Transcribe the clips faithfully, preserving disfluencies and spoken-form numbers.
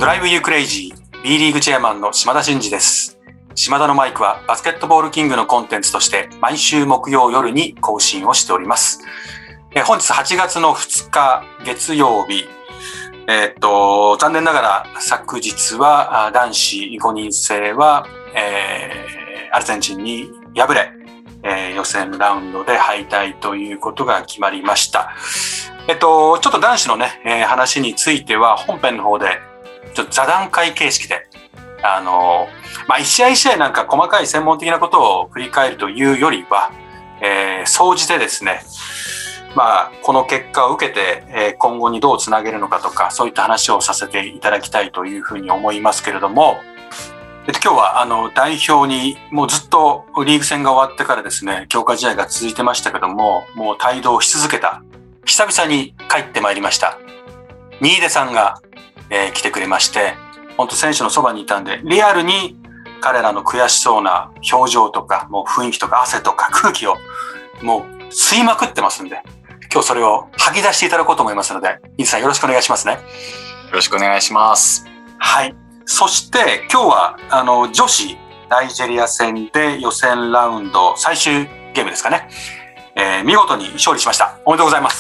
ドライブユークレイジー B リーグチェアマンの島田真二です。島田のマイクはバスケットボールキングのコンテンツとして毎週木曜夜に更新をしております。え本日はちがつのふつか月曜日、えー、っと残念ながら昨日は男子ごにん制は、えー、アルゼンチンに敗れ、えー、予選ラウンドで敗退ということが決まりました。えっと、ちょっと男子のね、えー、話については本編の方でちょっと座談会形式で、あのー、まあ、一試合一試合なんか細かい専門的なことを振り返るというよりは、えー、総じてですね、まあ、この結果を受けて、えー、今後にどうつなげるのかとか、そういった話をさせていただきたいというふうに思いますけれども、えっと、今日はあの代表にもうずっとリーグ戦が終わってからですね、強化試合が続いてましたけども、もう帯同し続けた久々に帰ってまいりました新出さんが、えー、来てくれまして、本当選手のそばにいたんでリアルに彼らの悔しそうな表情とかもう雰囲気とか汗とか空気をもう吸いまくってますんで、今日それを吐き出していただこうと思いますので、新出さんよろしくお願いしますね。よろしくお願いします。 はい。そして今日はあの女子ナイジェリア戦で予選ラウンド最終ゲームですかね、えー、見事に勝利しました。おめでとうございます。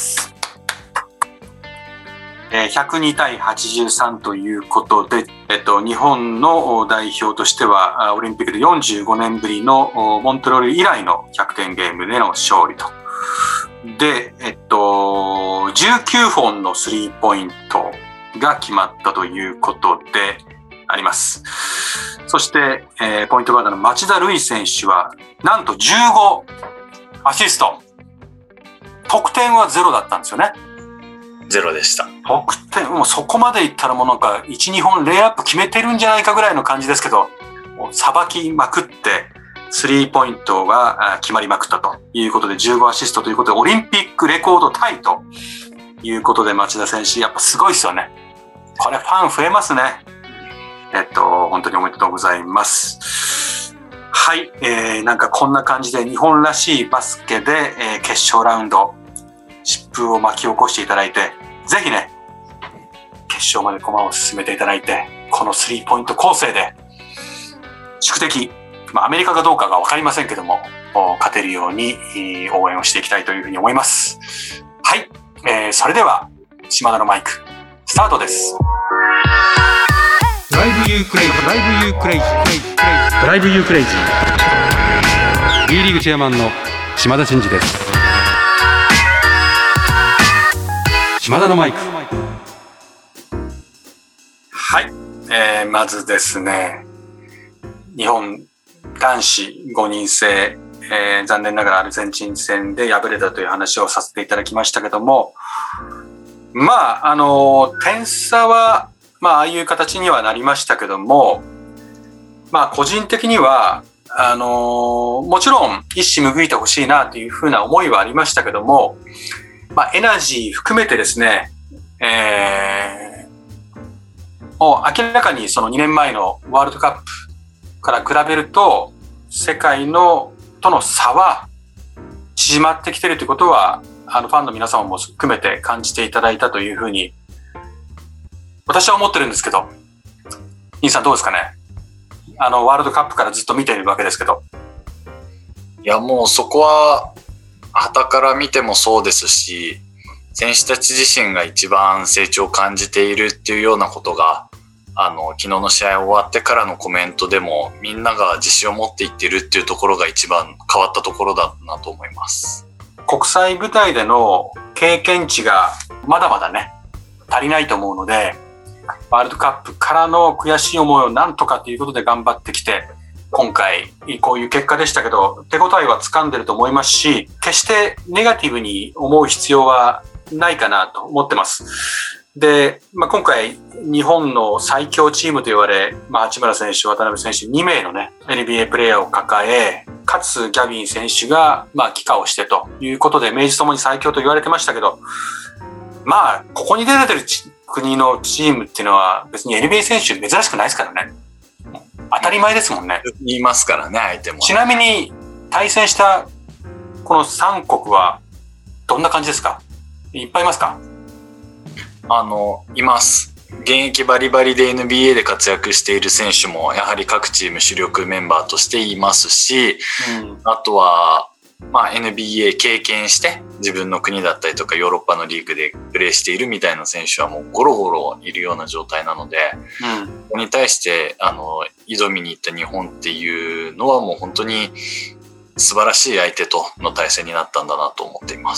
えー、ひゃくにたいはちじゅうさんということで、えっと、日本の代表としてはオリンピックでよんじゅうごねんぶりのモントリオール以来のひゃくてんゲームでの勝利と。で、えっと、じゅうきゅうほんのスリーポイントが決まったということであります。そして、えー、ポイントガードの町田瑠唯選手はなんとじゅうごアシスト。得点はゼロだったんですよね。 ゼロでした。 得点もうそこまでいったらもうなんか いち,に 本レイアップ決めてるんじゃないかぐらいの感じですけど、もうさばきまくってスリーポイントが決まりまくったということでじゅうごアシストということでオリンピックレコードタイということで、町田選手やっぱすごいですよね。これファン増えますね。えっと本当におめでとうございます。はい、えー、なんかこんな感じで日本らしいバスケで、えー、決勝ラウンド疾風を巻き起こしていただいて、ぜひね決勝まで駒を進めていただいて、このスリーポイント構成で宿敵、まあ、アメリカかどうかが分かりませんけども勝てるように応援をしていきたいというふうに思います。はい、えー、それでは島田のマイクスタートです。ドライブユークレイジードライブユークレイジードライブユークレイジー B リーグチェアマンの島田真二です。島田のマイク。はい、えー、まずですね、日本男子ごにん制、えー、残念ながらアルゼンチン戦で敗れたという話をさせていただきましたけども、まああの点差はまあああいう形にはなりましたけども、まあ個人的にはあのもちろん一矢報いてほしいなというふうな思いはありましたけども、まあエナジー含めてですね、えー、もう明らかにそのにねんまえのワールドカップから比べると世界のとの差は縮まってきているということは、あのファンの皆様も含めて感じていただいたというふうに私は思ってるんですけど、兄さんどうですかね。あのワールドカップからずっと見ているわけですけど。 いやもうそこは傍から見てもそうですし、選手たち自身が一番成長を感じているっていうようなことが、あの昨日の試合終わってからのコメントでもみんなが自信を持っていってるっていうところが一番変わったところだなと思います。 国際舞台での経験値がまだまだね足りないと思うので、ワールドカップからの悔しい思いをなんとかということで頑張ってきて、今回こういう結果でしたけど手応えは掴んでると思いますし、決してネガティブに思う必要はないかなと思ってます。で、まあ、今回日本の最強チームと言われ、まあ、八村選手、渡邊選手にめいのね エヌビーエー プレイヤーを抱え、かつギャビン選手がまあ帰化をしてということで名実ともに最強と言われてましたけど、まあここに出てる国のチームっていうのは別に エヌビーエー 選手珍しくないですからね。当たり前ですもんね。 言いますからね、相手も。 ちなみに対戦したこのさんこくはどんな感じですか？いっぱいいますか？ あのいます。 現役バリバリで エヌビーエー で活躍している選手もやはり各チーム主力メンバーとしていますし、うん、あとは、まあ、エヌビーエー 経験して自分の国だったりとかヨーロッパのリーグでプレーしているみたいな選手はもうゴロゴロいるような状態なので、うん、ここに対してあの挑みに行った日本っていうのはもう本当に素晴らしい相手との対戦になったんだなと思っています。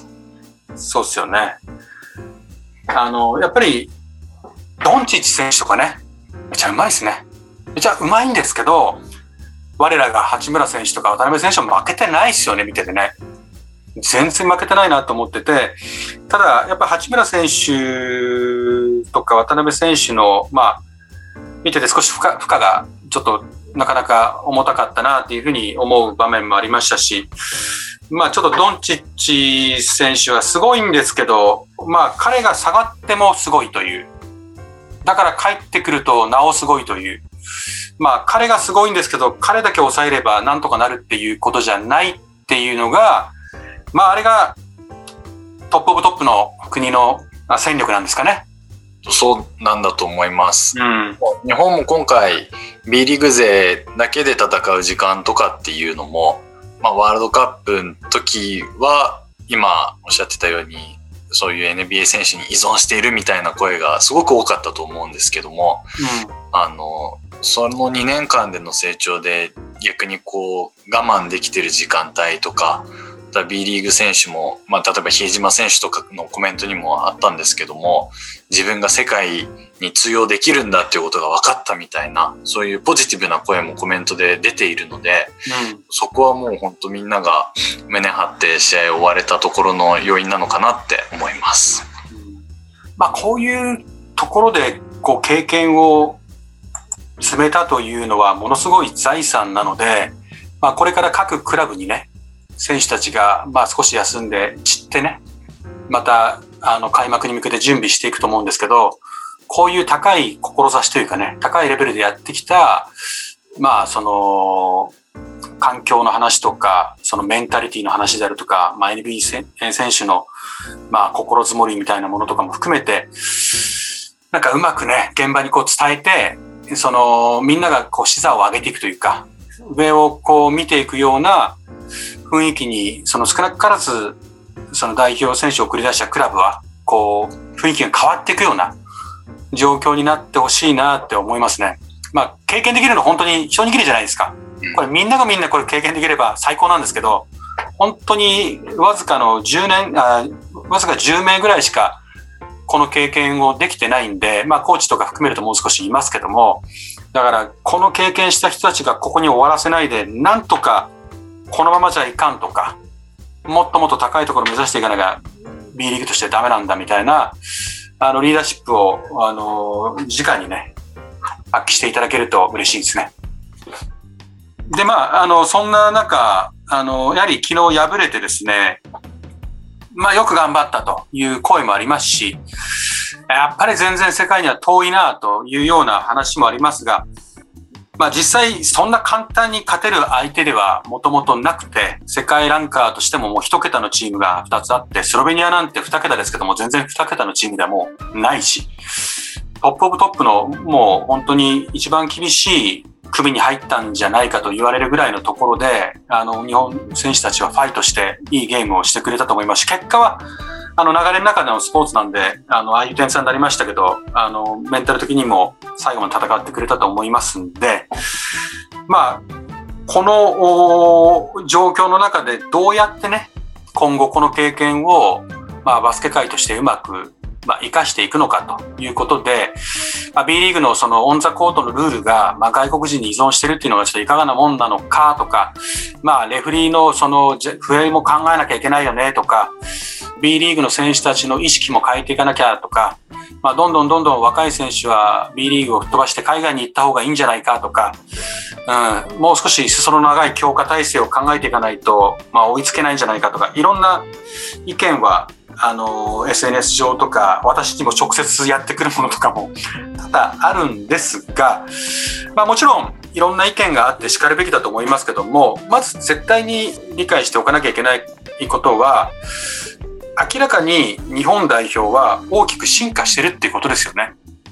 そうですよね。あのやっぱりドンチッチ選手とかね、めちゃうまいですね。めちゃうまいんですけど、我らが八村選手とか渡辺選手も負けてないですよね、見ててね。全然負けてないなと思ってて、ただやっぱ八村選手とか渡辺選手の、まあ、見てて少し負荷、負荷がちょっとなかなか重たかったなっていうふうに思う場面もありましたし、まあちょっとドンチッチ選手はすごいんですけど、まあ彼が下がってもすごいという。だから帰ってくるとなおすごいという。まあ彼がすごいんですけど、彼だけ抑えればなんとかなるっていうことじゃないっていうのが、まああれがトップオブトップの国の戦力なんですかね。 そうなんだと思います。 うん、 日本も今回 B リーグ勢だけで戦う時間とかっていうのも、まあ、ワールドカップの時は今おっしゃってたようにそういう エヌビーエー 選手に依存しているみたいな声がすごく多かったと思うんですけども、うん、あのそのにねんかんでの成長で逆にこう我慢できてる時間帯とか、B リーグ選手も、まあ、例えば比江島選手とかのコメントにもあったんですけども、自分が世界に通用できるんだっていうことが分かったみたいな、そういうポジティブな声もコメントで出ているので、うん、そこはもう本当みんなが胸張って試合を終われたところの要因なのかなって思います。 うん、まあこういうところでこう経験を積めたというのはものすごい財産なので、まあこれから各クラブにね、選手たちがまあ少し休んで散ってね、またあの開幕に向けて準備していくと思うんですけど、こういう高い志というかね、高いレベルでやってきたまあその環境の話とか、そのメンタリティの話であるとか、まあ エヌビーエー 選手のまあ心づもりみたいなものとかも含めて、なんかうまくね現場にこう伝えて、そのみんながこう視座を上げていくというか、上をこう見ていくような雰囲気に、その少なからずその代表選手を送り出したクラブはこう雰囲気が変わっていくような状況になってほしいなって思いますね。まあ経験できるの本当に一握りじゃないですか。これみんながみんなこれ経験できれば最高なんですけど、本当にわずかのじゅうねん、あわずかじゅうめいぐらいしかこの経験をできてないんで、まあコーチとか含めるともう少しいますけども、だからこの経験した人たちがここに終わらせないで、なんとかこのままじゃいかんとか、もっともっと高いところを目指していかなきゃ B リーグとしてダメなんだみたいなあのリーダーシップをあの直にね発揮していただけると嬉しいですね。でまああのそんな中あのやはり昨日敗れてですね、まあよく頑張ったという声もありますし、やっぱり全然世界には遠いなというような話もありますが、まあ実際そんな簡単に勝てる相手ではもともとなくて、世界ランカーとしてももう一桁のチームがふたつあって、スロベニアなんて二桁ですけども全然二桁のチームではもうないし、トップオブトップのもう本当に一番厳しい組に入ったんじゃないかと言われるぐらいのところで、あの日本選手たちはファイトしていいゲームをしてくれたと思いますし、結果はあの流れの中でのスポーツなんで、あのああいう点差になりましたけど、あのメンタル的にも最後まで戦ってくれたと思いますんで、まあこの状況の中でどうやってね今後この経験を、まあ、バスケ界としてうまくまあ、生かしていくのかということで、まあ、B リーグのそのオンザコートのルールが、まあ、外国人に依存しているっていうのがちょっといかがなもんなのかとか、まあ、レフリーのその笛も考えなきゃいけないよねとか、B リーグの選手たちの意識も変えていかなきゃとか、まあ、どんどんどんどん若い選手は B リーグを吹っ飛ばして海外に行った方がいいんじゃないかとか、うん、もう少し裾の長い強化体制を考えていかないと、まあ、追いつけないんじゃないかとか、いろんな意見はあの エスエヌエス 上とか私にも直接やってくるものとかも多々あるんですが、まあ、もちろんいろんな意見があってしかるべきだと思いますけども、まず絶対に理解しておかなきゃいけないことは、明らかに日本代表は大きく進化してるっていうことですよね。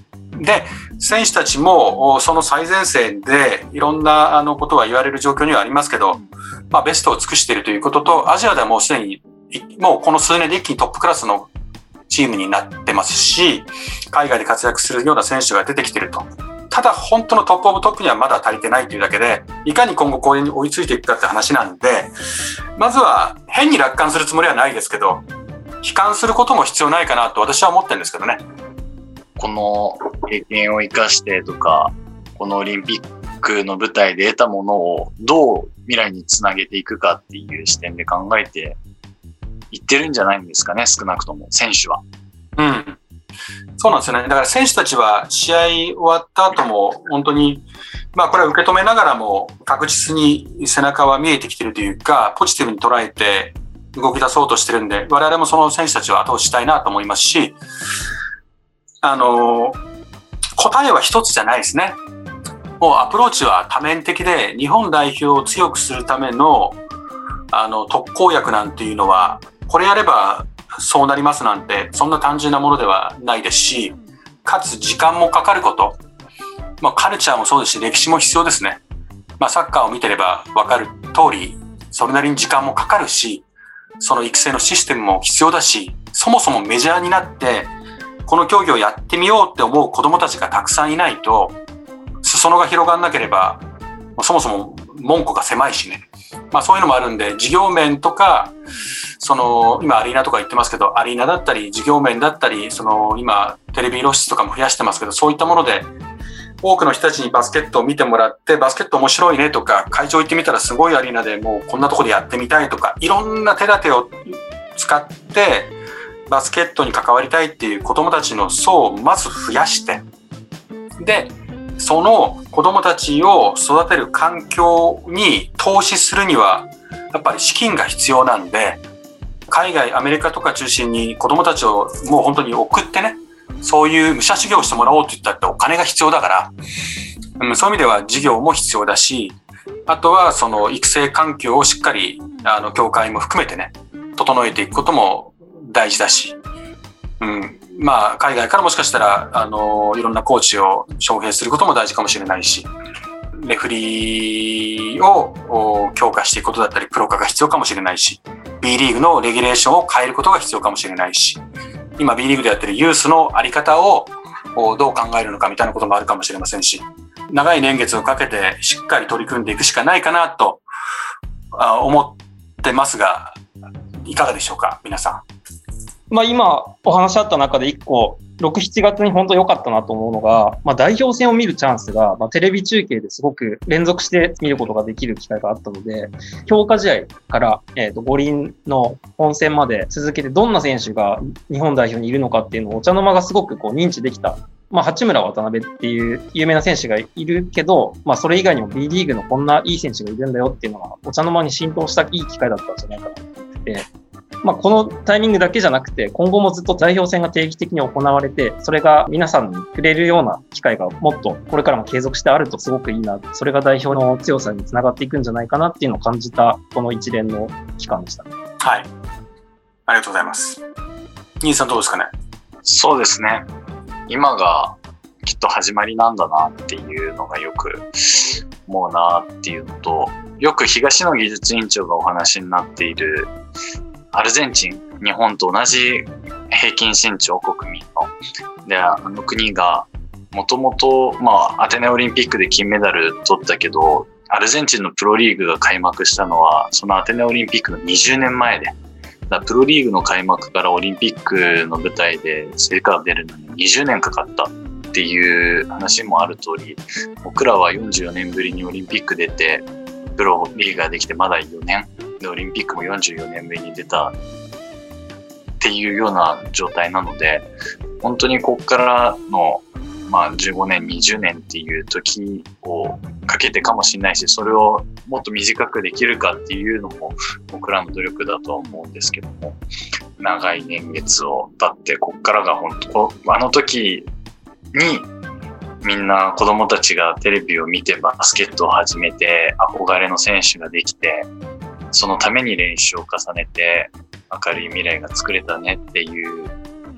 で、選手たちもその最前線でいろんなあのことは言われる状況にはありますけど、まあ、ベストを尽くしているということと、アジアではもうすでにもうこの数年で一気にトップクラスのチームになってますし、海外で活躍するような選手が出てきていると。ただ本当のトップオブトップにはまだ足りてないというだけで、いかに今後これに追いついていくかって話なんで、まずは変に楽観するつもりはないですけど、悲観することも必要ないかなと私は思ってるんですけどね。 この経験を生かしてとか、このオリンピックの舞台で得たものをどう未来につなげていくかっていう視点で考えていってるんじゃないんですかね、少なくとも選手は。 うん。そうなんですよね。だから選手たちは試合終わった後も本当に、まあこれは受け止めながらも確実に背中は見えてきてるというか、ポジティブに捉えて動き出そうとしてるんで、我々もその選手たちを後押ししたいなと思いますし、あの、答えは一つじゃないですね。もうアプローチは多面的で、日本代表を強くするための、あの、特効薬なんていうのは、これやればそうなりますなんて、そんな単純なものではないですし、かつ時間もかかること。まあ、カルチャーもそうですし、歴史も必要ですね。まあ、サッカーを見てればわかる通り、それなりに時間もかかるし、その育成のシステムも必要だし、そもそもメジャーになって、この競技をやってみようって思う子供たちがたくさんいないと、裾野が広がんなければ、そもそも門戸が狭いしね。まあそういうのもあるんで、事業面とか、その、今アリーナとか言ってますけど、アリーナだったり、事業面だったり、その、今、テレビ露出とかも増やしてますけど、そういったもので、多くの人たちにバスケットを見てもらって、バスケット面白いねとか、会場行ってみたらすごいアリーナでもうこんなとこでやってみたいとか、いろんな手立てを使って、バスケットに関わりたいっていう子供たちの層をまず増やして、で、その子供たちを育てる環境に投資するには、やっぱり資金が必要なんで、海外、アメリカとか中心に子供たちをもう本当に送ってね、そういう武者修行をしてもらおうと言ったってお金が必要だから、うん、そういう意味では事業も必要だし、あとはその育成環境をしっかり、あの、協会も含めてね、整えていくことも大事だし、うん、まあ海外からもしかしたらあのいろんなコーチを招聘することも大事かもしれないし、レフリーを強化していくことだったりプロ化が必要かもしれないし、 B リーグのレギュレーションを変えることが必要かもしれないし、今 B リーグでやってるユースのあり方をどう考えるのかみたいなこともあるかもしれませんし、長い年月をかけてしっかり取り組んでいくしかないかなと思ってますが、いかがでしょうか皆さん。 まあ、今お話あった中でいっころく、しちがつに本当良かったなと思うのが、まあ、代表戦を見るチャンスが、まあ、テレビ中継ですごく連続して見ることができる機会があったので、強化試合から、えーと、五輪の本戦まで続けてどんな選手が日本代表にいるのかっていうのをお茶の間がすごくこう認知できた。まあ、八村渡辺っていう有名な選手がいるけど、まあ、それ以外にも B リーグのこんないい選手がいるんだよっていうのがお茶の間に浸透したいい機会だったんじゃないかなと思ってて、まあ、このタイミングだけじゃなくて、今後もずっと代表戦が定期的に行われて、それが皆さんに触れるような機会がもっとこれからも継続してあるとすごくいいな。それが代表の強さにつながっていくんじゃないかなっていうのを感じた、この一連の期間でした。 はい。ありがとうございます。兄さんどうですかね。 そうですね。今がきっと始まりなんだなっていうのがよく思うなっていうのと、よく東野技術委員長がお話になっているアルゼンチン、日本と同じ平均身長国民の。で、あの国がもともと、まあ、アテネオリンピックで金メダル取ったけど、アルゼンチンのプロリーグが開幕したのは、そのアテネオリンピックのにじゅうねんまえで、だプロリーグの開幕からオリンピックの舞台で成果が出るのににじゅうねんかかったっていう話もある通り、僕らはよんじゅうよねんぶりにオリンピック出て、プロリーグができてまだよねん。でオリンピックもよんじゅうよねんぶりに出たっていうような状態なので、本当にここからの、まあ、じゅうごねん、にじゅうねんっていう時をかけてかもしれないし、それをもっと短くできるかっていうのも僕らの努力だとは思うんですけども、長い年月を経ってここからが本当、あの時にみんな子供たちがテレビを見てバスケットを始めて憧れの選手ができて、そのために練習を重ねて明るい未来が作れたねっていう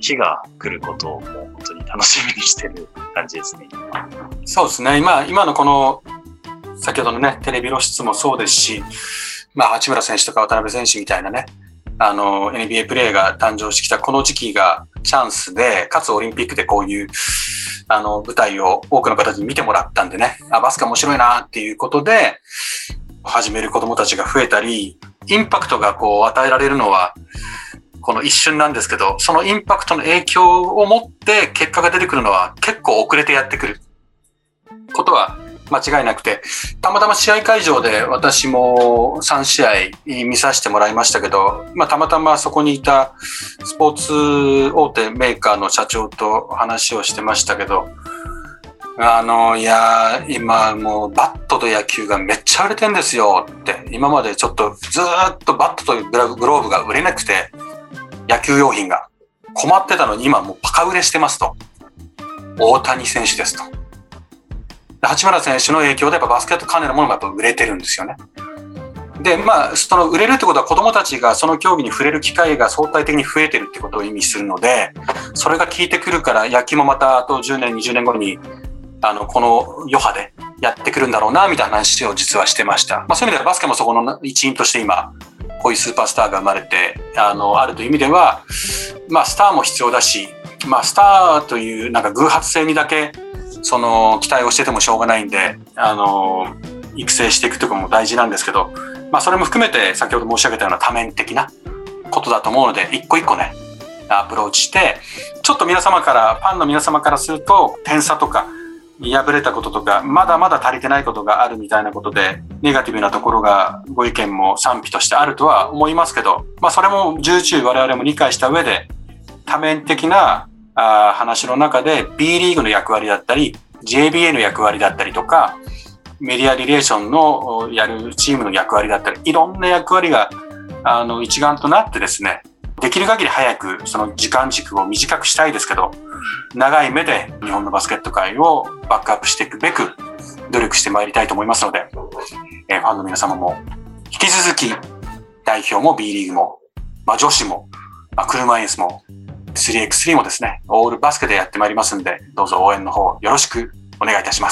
日が来ることをもう本当に楽しみにしてる感じですね。 そうですね。今、今のこの、先ほどのね、テレビ露出もそうですし、まあ、八村選手とか渡邊選手みたいなね、あの、エヌビーエー プレーが誕生してきたこの時期がチャンスで、かつオリンピックでこういう、あの、舞台を多くの方に見てもらったんでね、あ、バスケ面白いなっていうことで、始める子供たちが増えたり、インパクトがこう与えられるのは、この一瞬なんですけど、そのインパクトの影響を持って結果が出てくるのは結構遅れてやってくることは間違いなくて、たまたま試合会場で私もさん試合見させてもらいましたけど、まあ、たまたまそこにいたスポーツ大手メーカーの社長と話をしてましたけど、あの、いや、今もうバットと野球がめっちゃ売れてんですよって、今までちょっとずーっとバットとグローブが売れなくて、野球用品が困ってたのに今もうパカ売れしてますと。大谷選手ですと。八村選手の影響でやっぱバスケット関連のものがやっぱ売れてるんですよね。で、まあ、その売れるってことは子供たちがその競技に触れる機会が相対的に増えてるってことを意味するので、それが効いてくるから野球もまたあとじゅうねん、にじゅうねんごにあの、この余波でやってくるんだろうな、みたいな話を実はしてました。まあそういう意味ではバスケもそこの一員として今、こういうスーパースターが生まれて、あの、あるという意味では、まあスターも必要だし、まあスターというなんか偶発性にだけ、その期待をしててもしょうがないんで、あの、育成していくということも大事なんですけど、まあそれも含めて先ほど申し上げたような多面的なことだと思うので、一個一個ね、アプローチして、ちょっと皆様から、ファンの皆様からすると、点差とか、敗れたこととか、まだまだ足りてないことがあるみたいなことで、ネガティブなところがご意見も賛否としてあるとは思いますけど、まあそれも重々我々も理解した上で、多面的なあ話の中で B リーグの役割だったり、ジェービーエー の役割だったりとか、メディアリレーションのやるチームの役割だったり、いろんな役割があの一丸となってですね、できる限り早くその時間軸を短くしたいですけど、長い目で日本のバスケット界をバックアップしていくべく努力してまいりたいと思いますので、えー、ファンの皆様も引き続き代表も B リーグも、まあ、女子も、まあ、車椅子も スリーエックススリー もですね、オールバスケでやってまいりますんで、どうぞ応援の方よろしくお願いいたします。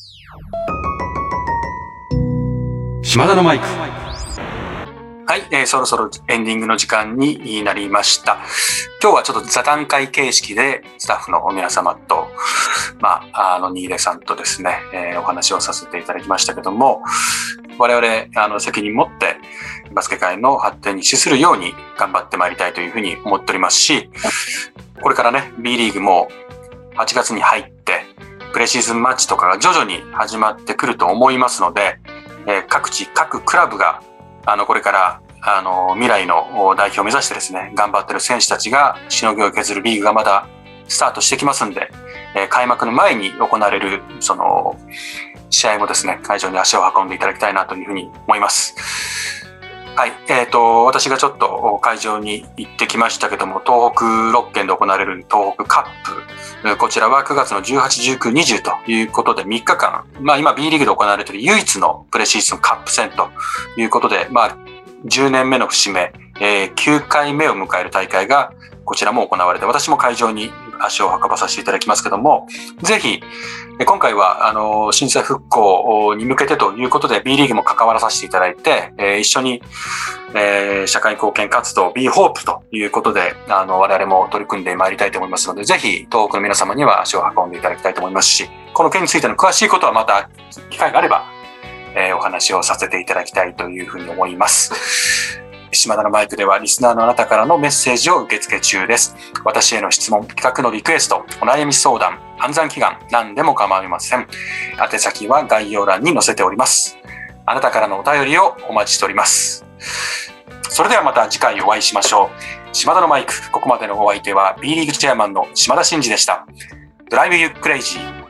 島田のマイク。はい、えー、そろそろエンディングの時間になりました。今日はちょっと座談会形式でスタッフの皆様と、まあ、あの、新出さんとですね、えー、お話をさせていただきましたけども、我々、あの、責任持ってバスケ界の発展に資するように頑張ってまいりたいというふうに思っておりますし、これからね、B リーグもはちがつに入って、プレシーズンマッチとかが徐々に始まってくると思いますので、えー、各地、各クラブがあの、これから、あの、未来の代表を目指してですね、頑張ってる選手たちがしのぎを削るリーグがまだスタートしてきますんで、えー、開幕の前に行われる、その、試合もですね、会場に足を運んでいただきたいなというふうに思います。はい。えっと、私がちょっと会場に行ってきましたけども、東北ろっけんで行われる東北カップ、こちらはくがつのじゅうはち、じゅうく、にじゅうということでみっかかん、まあ今 B リーグで行われている唯一のプレシーズンカップ戦ということで、まあじゅうねんめの節目、えー、きゅうかいめを迎える大会がこちらも行われて、私も会場に足を運ばさせていただきますけども、ぜひ、今回は、あの、震災復興に向けてということで B リーグも関わらさせていただいて、えー、一緒に、えー、社会貢献活動 B ホープということで、あの、我々も取り組んでまいりたいと思いますので、ぜひ、東北の皆様には足を運んでいただきたいと思いますし、この件についての詳しいことはまた機会があれば、えー、お話をさせていただきたいというふうに思います。島田のマイクではリスナーのあなたからのメッセージを受け付け中です。私への質問、企画のリクエスト、お悩み相談、暗算祈願、何でも構いません。宛先は概要欄に載せております。あなたからのお便りをお待ちしております。それではまた次回お会いしましょう。島田のマイク、ここまでのお相手は B リーグチェアマンの島田真二でした。ドライブユークレイジー。